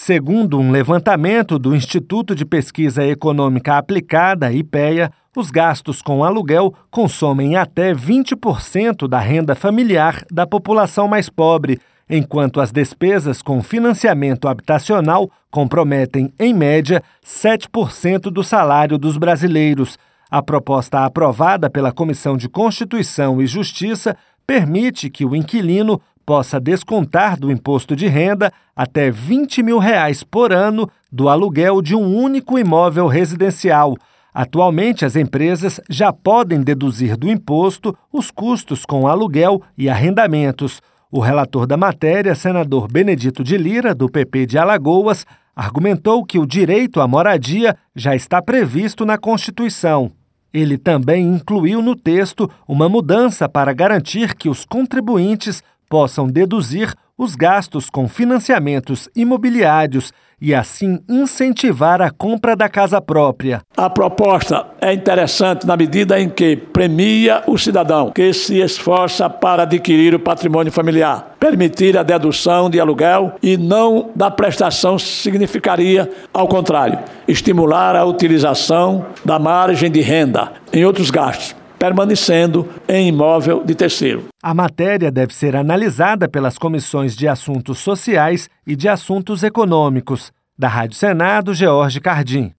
Segundo um levantamento do Instituto de Pesquisa Econômica Aplicada, IPEA, os gastos com aluguel consomem até 20% da renda familiar da população mais pobre, enquanto as despesas com financiamento habitacional comprometem, em média, 7% do salário dos brasileiros. A proposta aprovada pela Comissão de Constituição e Justiça permite que o inquilino possa descontar do imposto de renda até R$ 20 mil por ano do aluguel de um único imóvel residencial. Atualmente, as empresas já podem deduzir do imposto os custos com aluguel e arrendamentos. O relator da matéria, senador Benedito de Lira, do PP de Alagoas, argumentou que o direito à moradia já está previsto na Constituição. Ele também incluiu no texto uma mudança para garantir que os contribuintes possam deduzir os gastos com financiamentos imobiliários e, assim, incentivar a compra da casa própria. A proposta é interessante na medida em que premia o cidadão que se esforça para adquirir o patrimônio familiar. Permitir a dedução de aluguel e não da prestação significaria, ao contrário, estimular a utilização da margem de renda em outros gastos, permanecendo em imóvel de terceiro. A matéria deve ser analisada pelas comissões de Assuntos Sociais e de Assuntos Econômicos. Da Rádio Senado, George Cardim.